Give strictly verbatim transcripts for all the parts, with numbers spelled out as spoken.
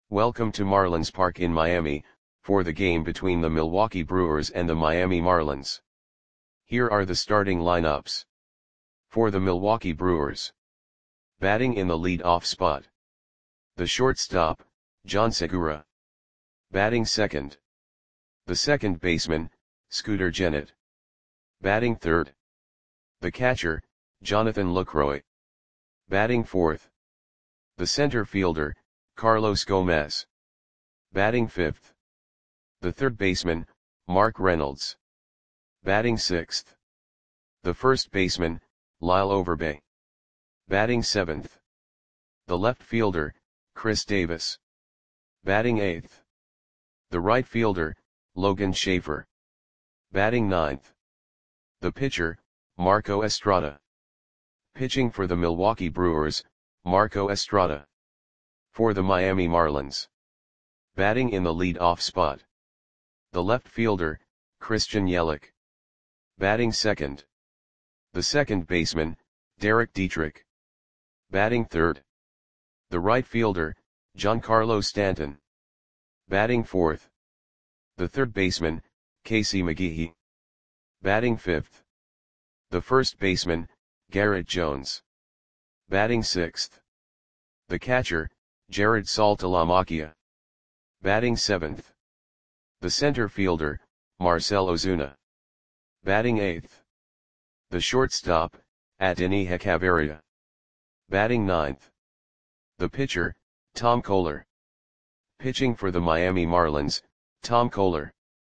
Welcome to Marlins Park in Miami, for the game between the Milwaukee Brewers and the Miami Marlins. Here are the starting lineups. For the Milwaukee Brewers. Batting in the lead-off spot. The shortstop, Jean Segura. Batting second. The second baseman, Scooter Gennett. Batting third. The catcher, Jonathan Lucroy. Batting fourth. The center fielder, Carlos Gomez. Batting fifth. The third baseman, Mark Reynolds. Batting sixth. The first baseman, Lyle Overbay. Batting seventh. The left fielder, Chris Davis. Batting eighth. The right fielder, Logan Schaefer. Batting ninth. The pitcher, Marco Estrada. Pitching for the Milwaukee Brewers, Marco Estrada. For the Miami Marlins. Batting in the lead-off spot. The left fielder, Christian Yelich. Batting second. The second baseman, Derek Dietrich. Batting third. The right fielder, Giancarlo Stanton. Batting fourth. The third baseman, Casey McGehee. Batting fifth. The first baseman, Garrett Jones. Batting sixth. The catcher, Jared Saltalamacchia. Batting seventh. The center fielder, Marcell Ozuna. Batting eighth. The shortstop, Adeiny Hechavarria. Batting ninth. The pitcher, Tom Koehler. Pitching for the Miami Marlins, Tom Koehler.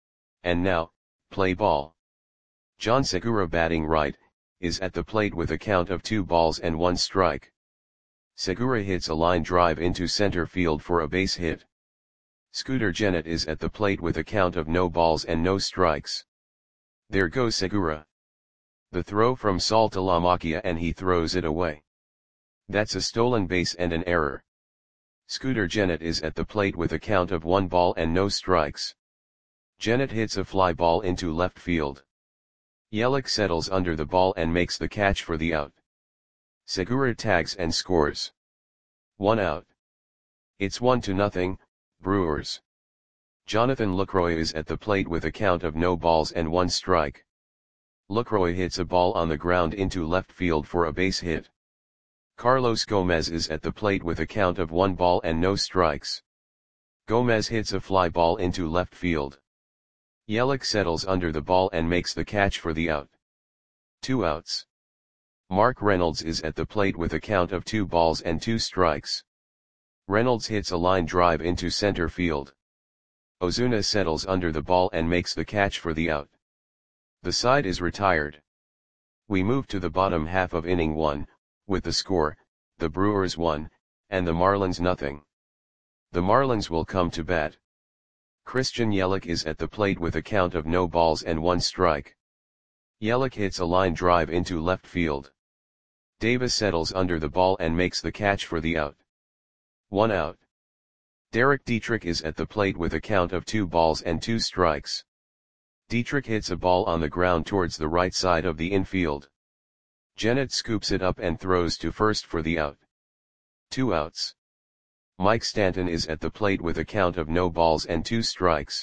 And now, play ball. Jean Segura batting right, is at the plate with a count of two balls and one strike. Segura hits a line drive into center field for a base hit. Scooter Gennett is at the plate with a count of no balls and no strikes. There goes Segura. The throw from Saltalamacchia and he throws it away. That's a stolen base and an error. Scooter Gennett is at the plate with a count of one ball and no strikes. Gennett hits a fly ball into left field. Yelich settles under the ball and makes the catch for the out. Segura tags and scores. One out. It's one to nothing, Brewers. Jonathan Lucroy is at the plate with a count of no balls and one strike. Lucroy hits a ball on the ground into left field for a base hit. Carlos Gomez is at the plate with a count of one ball and no strikes. Gomez hits a fly ball into left field. Yelich settles under the ball and makes the catch for the out. Two outs. Mark Reynolds is at the plate with a count of two balls and two strikes. Reynolds hits a line drive into center field. Ozuna settles under the ball and makes the catch for the out. The side is retired. We move to the bottom half of inning one, with the score, the Brewers one, and the Marlins nothing. The Marlins will come to bat. Christian Yelich is at the plate with a count of no balls and one strike. Yelich hits a line drive into left field. Davis settles under the ball and makes the catch for the out. One out. Derek Dietrich is at the plate with a count of two balls and two strikes. Dietrich hits a ball on the ground towards the right side of the infield. Gennett scoops it up and throws to first for the out. Two outs. Mike Stanton is at the plate with a count of no balls and two strikes.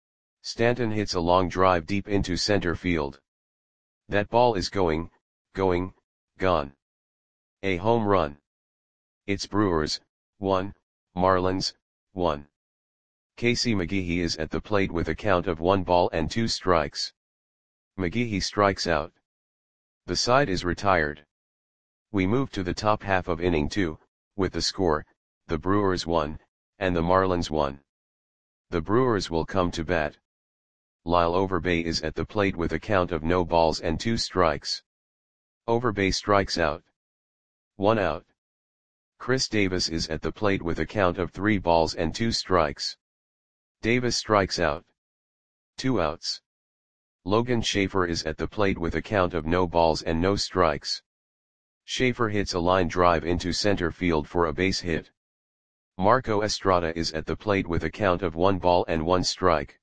Stanton hits a long drive deep into center field. That ball is going, going, gone. A home run. It's Brewers, one, Marlins, one. Casey McGehee is at the plate with a count of one ball and two strikes. McGehee strikes out. The side is retired. We move to the top half of inning two, with the score, the Brewers one, and the Marlins one. The Brewers will come to bat. Lyle Overbay is at the plate with a count of no balls and two strikes. Overbay strikes out. One out. Chris Davis is at the plate with a count of three balls and two strikes. Davis strikes out. Two outs. Logan Schaefer is at the plate with a count of no balls and no strikes. Schaefer hits a line drive into center field for a base hit. Marco Estrada is at the plate with a count of one ball and one strike.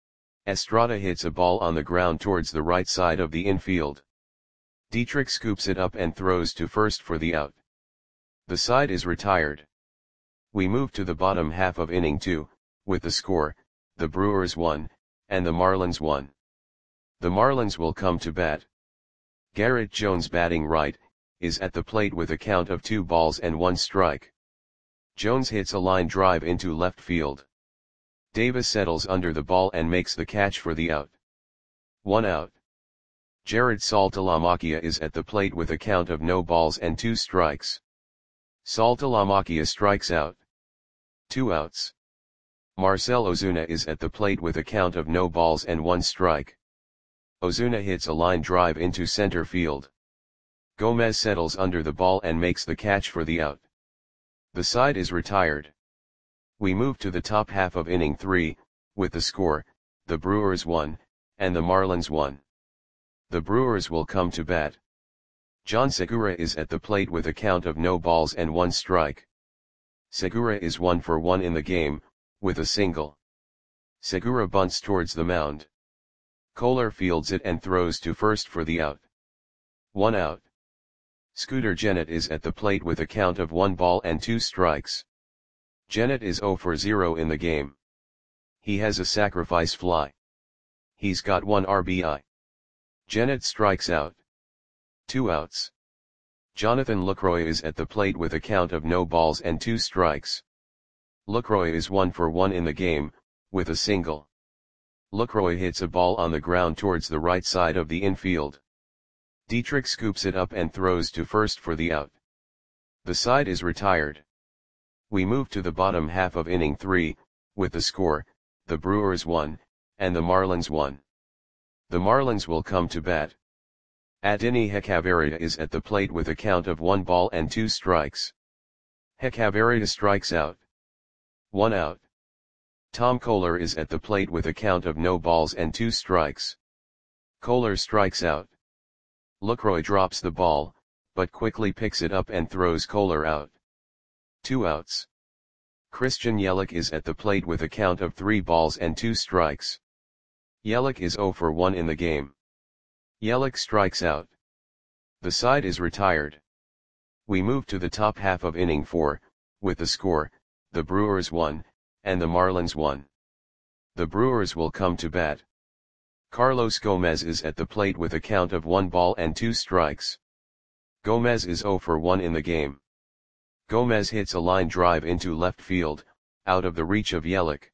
Estrada hits a ball on the ground towards the right side of the infield. Dietrich scoops it up and throws to first for the out. The side is retired. We move to the bottom half of inning two, with the score, the Brewers one, and the Marlins one. The Marlins will come to bat. Garrett Jones, batting right, is at the plate with a count of two balls and one strike. Jones hits a line drive into left field. Davis settles under the ball and makes the catch for the out. One out. Jared Saltalamacchia is at the plate with a count of no balls and two strikes. Saltalamacchia strikes out. Two outs. Marcell Ozuna is at the plate with a count of no balls and one strike. Ozuna hits a line drive into center field. Gomez settles under the ball and makes the catch for the out. The side is retired. We move to the top half of inning three, with the score, the Brewers one, and the Marlins one. The Brewers will come to bat. John Segura is at the plate with a count of no balls and one strike. Segura is one for one in the game, with a single. Segura bunts towards the mound. Koehler fields it and throws to first for the out. One out. Scooter Gennett is at the plate with a count of one ball and two strikes. Gennett is zero for zero in the game. He has a sacrifice fly. He's got one R B I. Gennett strikes out. Two outs. Jonathan Lucroy is at the plate with a count of no balls and two strikes. Lucroy is one for one in the game, with a single. Lucroy hits a ball on the ground towards the right side of the infield. Dietrich scoops it up and throws to first for the out. The side is retired. We move to the bottom half of inning three, with the score, the Brewers one, and the Marlins one. The Marlins will come to bat. Adeiny Hechavarria is at the plate with a count of one ball and two strikes. Hechavarria strikes out. One out. Tom Koehler is at the plate with a count of no balls and two strikes. Koehler strikes out. Lucroy drops the ball, but quickly picks it up and throws Koehler out. Two outs. Christian Yelich is at the plate with a count of three balls and two strikes. Yelich is zero for one in the game. Yelich strikes out. The side is retired. We move to the top half of inning four, with the score, the Brewers one, and the Marlins one. The Brewers will come to bat. Carlos Gomez is at the plate with a count of one ball and two strikes. Gomez is zero for one in the game. Gomez hits a line drive into left field, out of the reach of Yelich.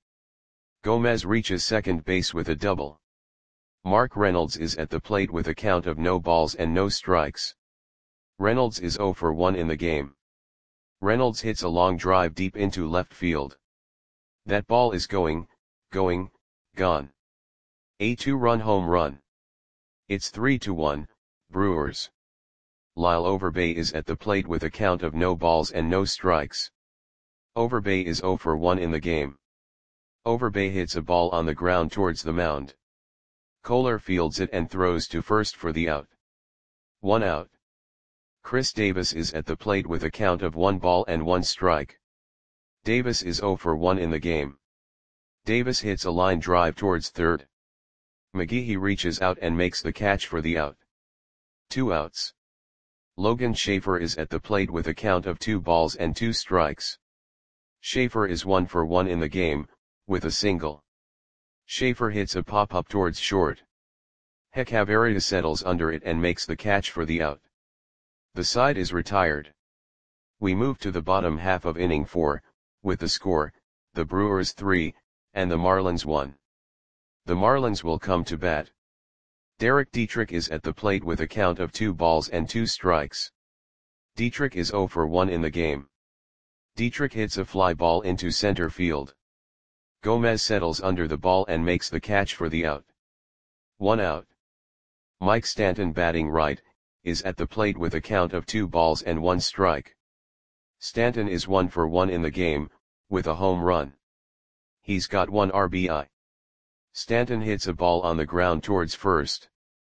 Gomez reaches second base with a double. Mark Reynolds is at the plate with a count of no balls and no strikes. Reynolds is zero for one in the game. Reynolds hits a long drive deep into left field. That ball is going, going, gone. A two-run home run. It's three to one, Brewers. Lyle Overbay is at the plate with a count of no balls and no strikes. Overbay is zero for one in the game. Overbay hits a ball on the ground towards the mound. Koehler fields it and throws to first for the out. One out. Chris Davis is at the plate with a count of one ball and one strike. Davis is zero for one in the game. Davis hits a line drive towards third. McGehee reaches out and makes the catch for the out. Two outs. Logan Schaefer is at the plate with a count of two balls and two strikes. Schaefer is one for one in the game, with a single. Schaefer hits a pop-up towards short. Hechavarria settles under it and makes the catch for the out. The side is retired. We move to the bottom half of inning four, with the score, the Brewers three, and the Marlins one. The Marlins will come to bat. Derek Dietrich is at the plate with a count of two balls and two strikes. Dietrich is zero for one in the game. Dietrich hits a fly ball into center field. Gomez settles under the ball and makes the catch for the out. One out. Mike Stanton, batting right, is at the plate with a count of two balls and one strike. Stanton is one for one in the game, with a home run. He's got one R B I. Stanton hits a ball on the ground towards first.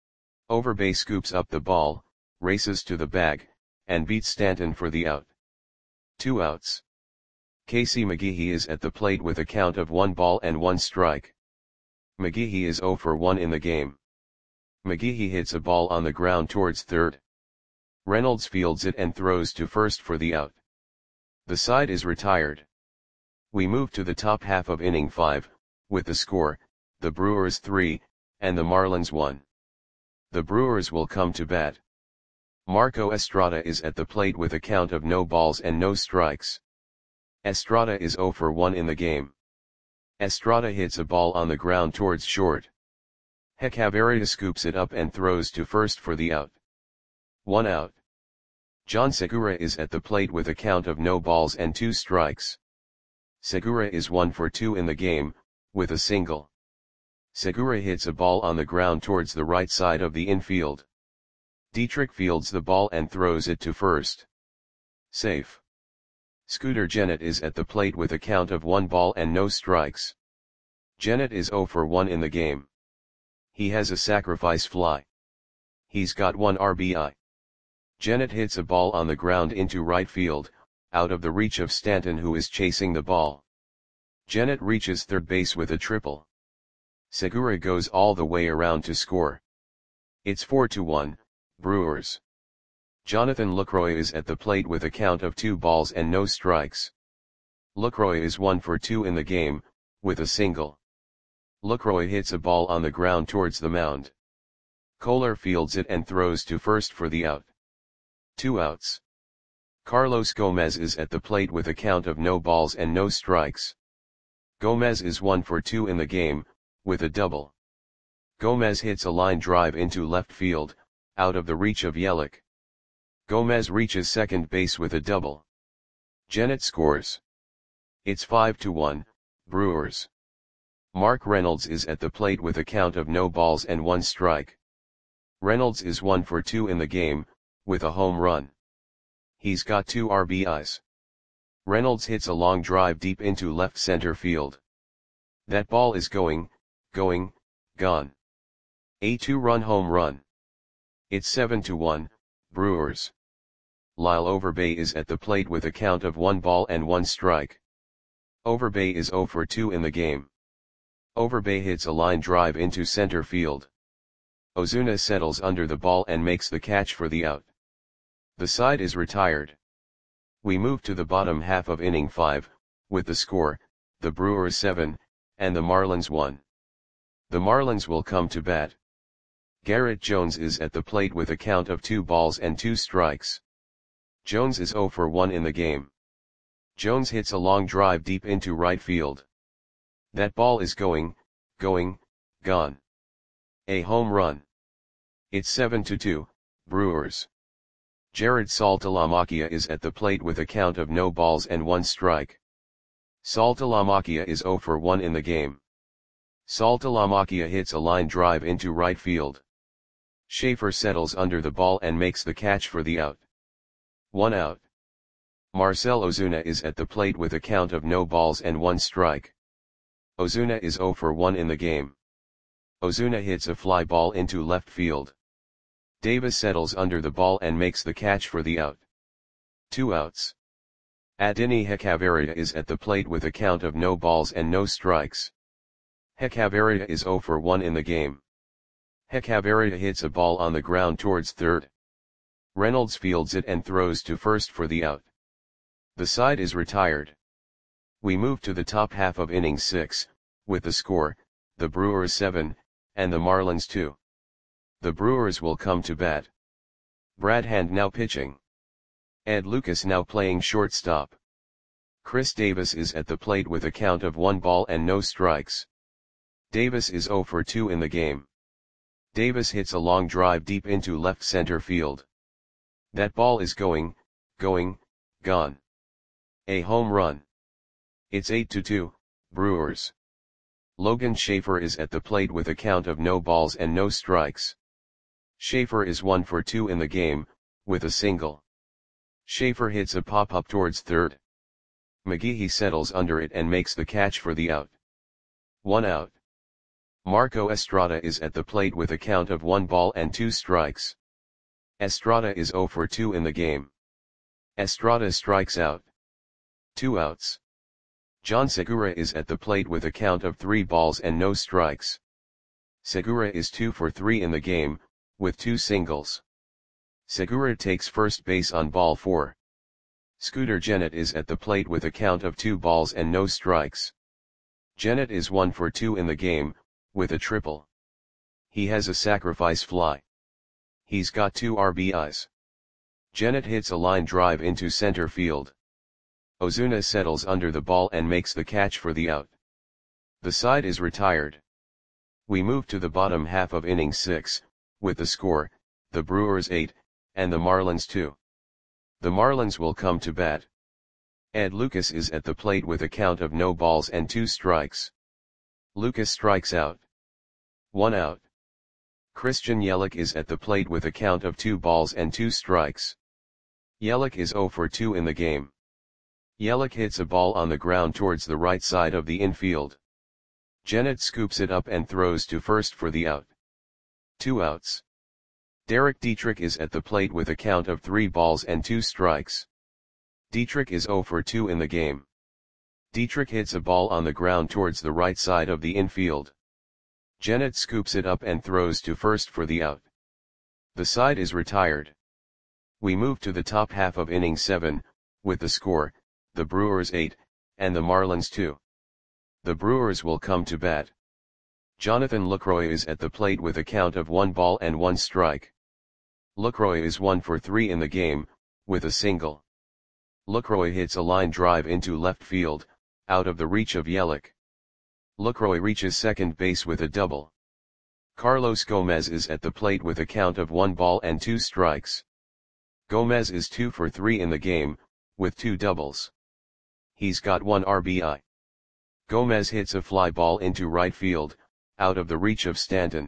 Overbay scoops up the ball, races to the bag, and beats Stanton for the out. Two outs. Casey McGehee is at the plate with a count of one ball and one strike. McGehee is zero for one in the game. McGehee hits a ball on the ground towards third. Reynolds fields it and throws to first for the out. The side is retired. We move to the top half of inning five, with the score, the Brewers three, and the Marlins one. The Brewers will come to bat. Marco Estrada is at the plate with a count of no balls and no strikes. Estrada is zero for one in the game. Estrada hits a ball on the ground towards short. Hechavarria scoops it up and throws to first for the out. One out. John Segura is at the plate with a count of no balls and two strikes. Segura is one for two in the game, with a single. Segura hits a ball on the ground towards the right side of the infield. Dietrich fields the ball and throws it to first. Safe. Scooter Gennett is at the plate with a count of one ball and no strikes. Gennett is zero for one in the game. He has a sacrifice fly. He's got one R B I. Gennett hits a ball on the ground into right field, out of the reach of Stanton, who is chasing the ball. Gennett reaches third base with a triple. Segura goes all the way around to score. It's four to one, Brewers. Jonathan Lucroy is at the plate with a count of two balls and no strikes. Lucroy is one for two in the game, with a single. Lucroy hits a ball on the ground towards the mound. Kohler fields it and throws to first for the out. Two outs. Carlos Gomez is at the plate with a count of no balls and no strikes. Gomez is one for two in the game, with a double. Gomez hits a line drive into left field, out of the reach of Yelich. Gomez reaches second base with a double. Gennett scores. It's five to one, Brewers. Mark Reynolds is at the plate with a count of no balls and one strike. Reynolds is one for two in the game, with a home run. He's got two R B Is. Reynolds hits a long drive deep into left center field. That ball is going, going, gone. A two-run home run. It's seven to one, Brewers. Lyle Overbay is at the plate with a count of one ball and one strike. Overbay is zero for two in the game. Overbay hits a line drive into center field. Ozuna settles under the ball and makes the catch for the out. The side is retired. We move to the bottom half of inning five, with the score, the Brewers seven, and the Marlins one. The Marlins will come to bat. Garrett Jones is at the plate with a count of two balls and two strikes. Jones is zero for one in the game. Jones hits a long drive deep into right field. That ball is going, going, gone. A home run. It's seven to two, Brewers. Jared Saltalamacchia is at the plate with a count of no balls and one strike. Saltalamacchia is zero for one in the game. Saltalamacchia hits a line drive into right field. Schaefer settles under the ball and makes the catch for the out. One out. Marcell Ozuna is at the plate with a count of no balls and one strike. Ozuna is zero for one in the game. Ozuna hits a fly ball into left field. Davis settles under the ball and makes the catch for the out. Two outs. Adeiny Hechavarria is at the plate with a count of no balls and no strikes. Hechavarria is zero for one in the game. Hechavarria hits a ball on the ground towards third. Reynolds fields it and throws to first for the out. The side is retired. We move to the top half of inning six, with the score, the Brewers seven, and the Marlins two. The Brewers will come to bat. Brad Hand now pitching. Ed Lucas now playing shortstop. Chris Davis is at the plate with a count of one ball and no strikes. Davis is zero for two in the game. Davis hits a long drive deep into left center field. That ball is going, going, gone. A home run. It's eight to two, Brewers. Logan Schaefer is at the plate with a count of no balls and no strikes. Schaefer is one for two in the game, with a single. Schaefer hits a pop-up towards third. McGehee settles under it and makes the catch for the out. One out. Marco Estrada is at the plate with a count of one ball and two strikes. Estrada is zero for two in the game. Estrada strikes out. Two outs. John Segura is at the plate with a count of three balls and no strikes. Segura is two for three in the game, with two singles. Segura takes first base on ball four. Scooter Gennett is at the plate with a count of two balls and no strikes. Gennett is one for two in the game, with a triple. He has a sacrifice fly. He's got two R B Is. Gennett hits a line drive into center field. Ozuna settles under the ball and makes the catch for the out. The side is retired. We move to the bottom half of inning six, with the score, the Brewers eight, and the Marlins two. The Marlins will come to bat. Ed Lucas is at the plate with a count of no balls and two strikes. Lucas strikes out. One out. Christian Yelich is at the plate with a count of two balls and two strikes. Yelich is zero for two in the game. Yelich hits a ball on the ground towards the right side of the infield. Gennett scoops it up and throws to first for the out. Two outs. Derek Dietrich is at the plate with a count of three balls and two strikes. Dietrich is zero for two in the game. Dietrich hits a ball on the ground towards the right side of the infield. Gennett scoops it up and throws to first for the out. The side is retired. We move to the top half of inning seven, with the score, the Brewers eight, and the Marlins two. The Brewers will come to bat. Jonathan Lucroy is at the plate with a count of one ball and one strike. Lucroy is one for three in the game, with a single. Lucroy hits a line drive into left field, out of the reach of Yelich. Lucroy reaches second base with a double. Carlos Gomez is at the plate with a count of one ball and two strikes. Gomez is two for three in the game, with two doubles. He's got one R B I. Gomez hits a fly ball into right field, out of the reach of Stanton.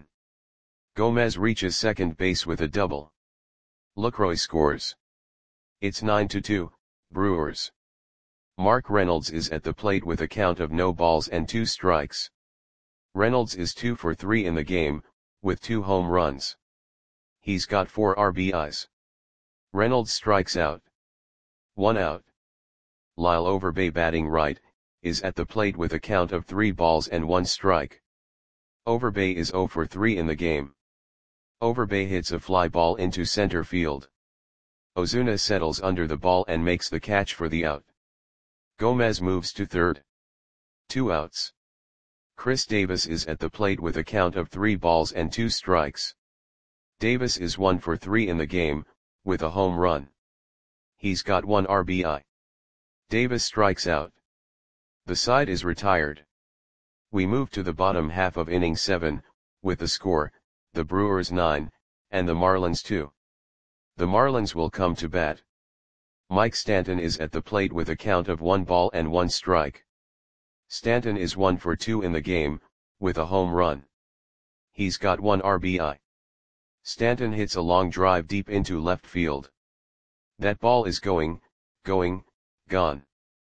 Gomez reaches second base with a double. Lucroy scores. It's nine to two, Brewers. Mark Reynolds is at the plate with a count of no balls and two strikes. Reynolds is two for three in the game, with two home runs. He's got four R B Is. Reynolds strikes out. One out. Lyle Overbay, batting right, is at the plate with a count of three balls and one strike. Overbay is zero for three in the game. Overbay hits a fly ball into center field. Ozuna settles under the ball and makes the catch for the out. Gomez moves to third. Two outs. Chris Davis is at the plate with a count of three balls and two strikes. Davis is one for three in the game, with a home run. He's got one R B I. Davis strikes out. The side is retired. We move to the bottom half of inning seven, with the score, the Brewers nine, and the Marlins two. The Marlins will come to bat. Mike Stanton is at the plate with a count of one ball and one strike. Stanton is one for two in the game, with a home run. He's got one R B I. Stanton hits a long drive deep into left field. That ball is going, going, gone.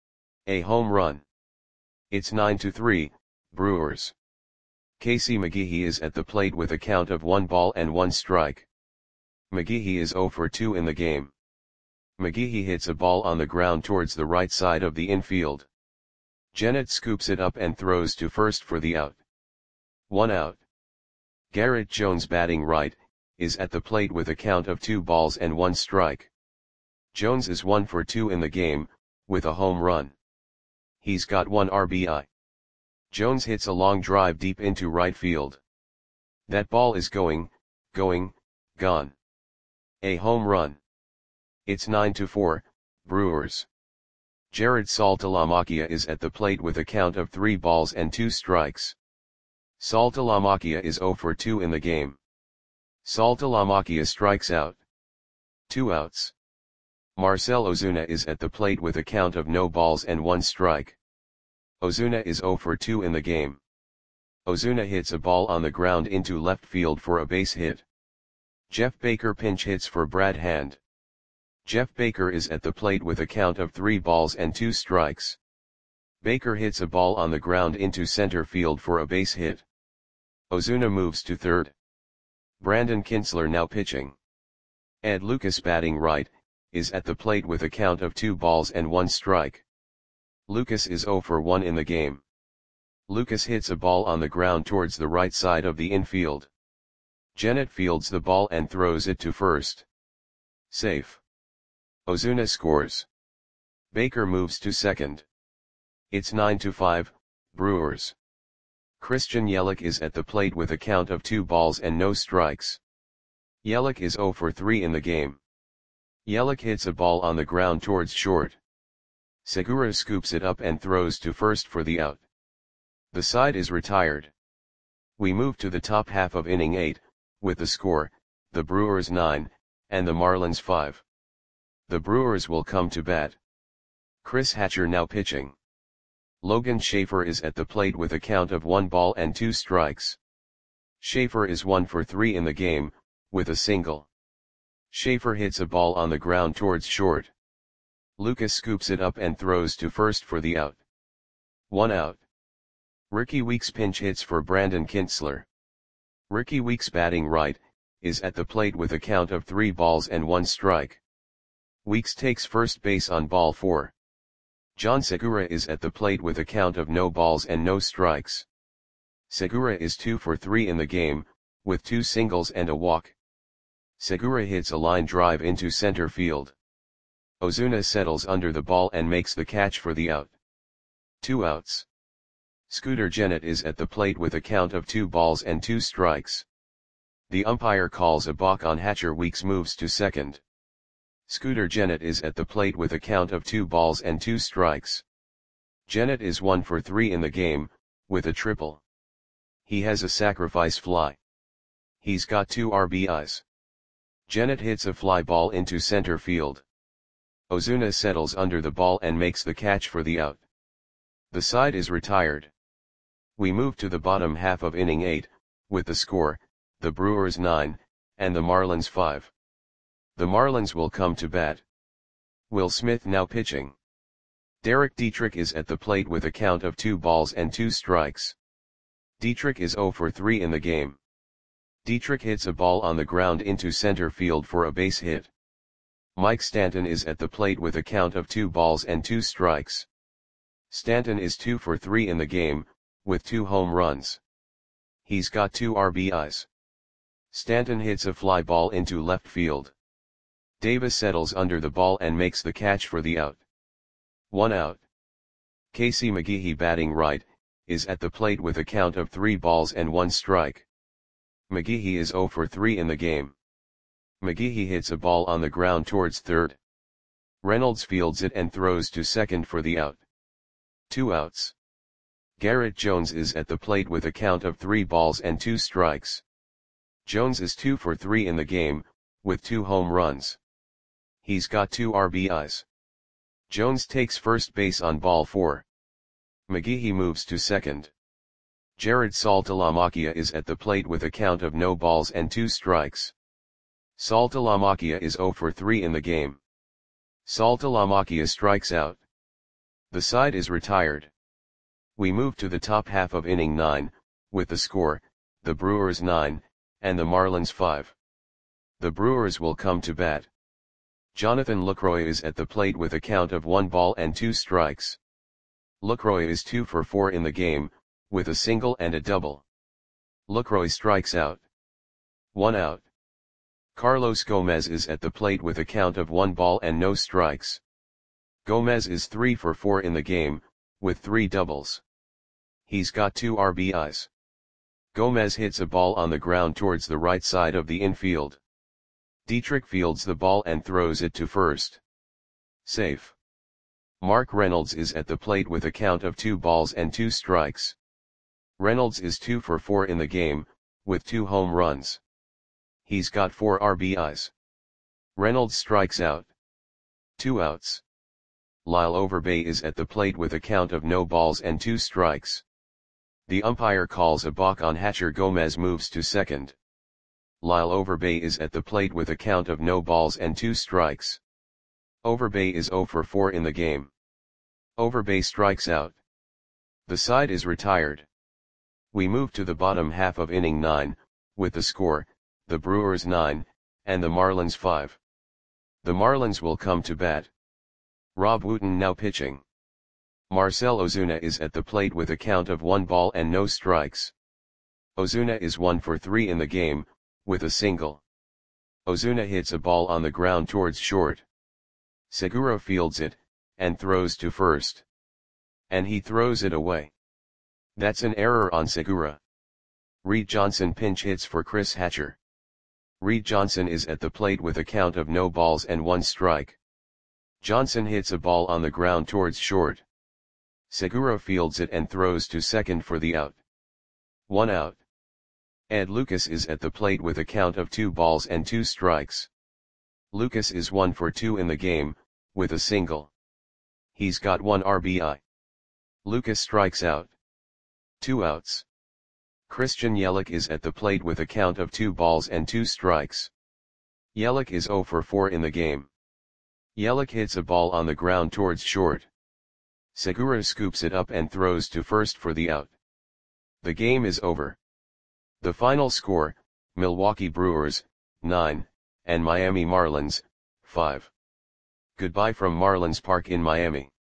A home run. It's nine to three, Brewers. Casey McGehee is at the plate with a count of one ball and one strike. McGehee is zero for two in the game. McGehee hits a ball on the ground towards the right side of the infield. Gennett scoops it up and throws to first for the out. One out. Garrett Jones, batting right, is at the plate with a count of two balls and one strike. Jones is one for two in the game, with a home run. He's got one R B I. Jones hits a long drive deep into right field. That ball is going, going, gone. A home run. It's nine to four, Brewers. Jared Saltalamacchia is at the plate with a count of three balls and two strikes. Saltalamacchia is zero for two in the game. Saltalamacchia strikes out. Two outs. Marcell Ozuna is at the plate with a count of no balls and one strike. Ozuna is zero for two in the game. Ozuna hits a ball on the ground into left field for a base hit. Jeff Baker pinch hits for Brad Hand. Jeff Baker is at the plate with a count of three balls and two strikes. Baker hits a ball on the ground into center field for a base hit. Ozuna moves to third. Brandon Kintzler now pitching. Ed Lucas, batting right, is at the plate with a count of two balls and one strike. Lucas is zero for one in the game. Lucas hits a ball on the ground towards the right side of the infield. Gennett fields the ball and throws it to first. Safe. Ozuna scores. Baker moves to second. It's nine to five, Brewers. Christian Yelich is at the plate with a count of two balls and no strikes. Yelich is zero for three in the game. Yelich hits a ball on the ground towards short. Segura scoops it up and throws to first for the out. The side is retired. We move to the top half of inning eight, with the score, the Brewers nine, and the Marlins five. The Brewers will come to bat. Chris Hatcher now pitching. Logan Schaefer is at the plate with a count of one ball and two strikes. Schaefer is one for three in the game, with a single. Schaefer hits a ball on the ground towards short. Lucas scoops it up and throws to first for the out. One out. Ricky Weeks pinch hits for Brandon Kintzler. Ricky Weeks, batting right, is at the plate with a count of three balls and one strike. Weeks takes first base on ball four. John Segura is at the plate with a count of no balls and no strikes. Segura is two for three in the game, with two singles and a walk. Segura hits a line drive into center field. Ozuna settles under the ball and makes the catch for the out. Two outs. Scooter Gennett is at the plate with a count of two balls and two strikes. The umpire calls a balk on Hatcher. Weeks moves to second. Scooter Gennett is at the plate with a count of two balls and two strikes. Gennett is one for three in the game, with a triple. He has a sacrifice fly. He's got two R B Is. Gennett hits a fly ball into center field. Ozuna settles under the ball and makes the catch for the out. The side is retired. We move to the bottom half of inning eight, with the score, the Brewers nine, and the Marlins five. The Marlins will come to bat. Will Smith now pitching. Derek Dietrich is at the plate with a count of two balls and two strikes. Dietrich is zero for three in the game. Dietrich hits a ball on the ground into center field for a base hit. Mike Stanton is at the plate with a count of two balls and two strikes. Stanton is two for three in the game, with two home runs. He's got two R B Is. Stanton hits a fly ball into left field. Davis settles under the ball and makes the catch for the out. One out. Casey McGehee, batting right, is at the plate with a count of three balls and one strike. McGehee is zero for three in the game. McGehee hits a ball on the ground towards third. Reynolds fields it and throws to second for the out. Two outs. Garrett Jones is at the plate with a count of three balls and two strikes. Jones is two for three in the game, with two home runs. He's got two R B Is. Jones takes first base on ball four. McGehee moves to second. Jared Saltalamacchia is at the plate with a count of no balls and two strikes. Saltalamacchia is zero for three in the game. Saltalamacchia strikes out. The side is retired. We move to the top half of inning nine, with the score, the Brewers nine, and the Marlins five. The Brewers will come to bat. Jonathan Lucroy is at the plate with a count of one ball and two strikes. Lucroy is two for four in the game, with a single and a double. Lucroy strikes out. One out. Carlos Gomez is at the plate with a count of one ball and no strikes. Gomez is three for four in the game, with three doubles. He's got two R B Is. Gomez hits a ball on the ground towards the right side of the infield. Dietrich fields the ball and throws it to first. Safe. Mark Reynolds is at the plate with a count of two balls and two strikes. Reynolds is two for four in the game, with two home runs. He's got four R B Is. Reynolds strikes out. Two outs. Lyle Overbay is at the plate with a count of no balls and two strikes. The umpire calls a balk on Hatcher. Gomez moves to second. Lyle Overbay is at the plate with a count of no balls and two strikes. Overbay is zero for four in the game. Overbay strikes out. The side is retired. We move to the bottom half of inning nine, with the score, the Brewers nine, and the Marlins five. The Marlins will come to bat. Rob Wooten now pitching. Marcell Ozuna is at the plate with a count of one ball and no strikes. Ozuna is one for three in the game, with a single. Ozuna hits a ball on the ground towards short. Segura fields it, and throws to first. And he throws it away. That's an error on Segura. Reed Johnson pinch hits for Chris Hatcher. Reed Johnson is at the plate with a count of no balls and one strike. Johnson hits a ball on the ground towards short. Segura fields it and throws to second for the out. One out. Ed Lucas is at the plate with a count of two balls and two strikes. Lucas is one for two in the game, with a single. He's got one R B I. Lucas strikes out. Two outs. Christian Yelich is at the plate with a count of two balls and two strikes. Yelich is zero for four in the game. Yelich hits a ball on the ground towards short. Segura scoops it up and throws to first for the out. The game is over. The final score, Milwaukee Brewers, nine, and Miami Marlins, five. Goodbye from Marlins Park in Miami.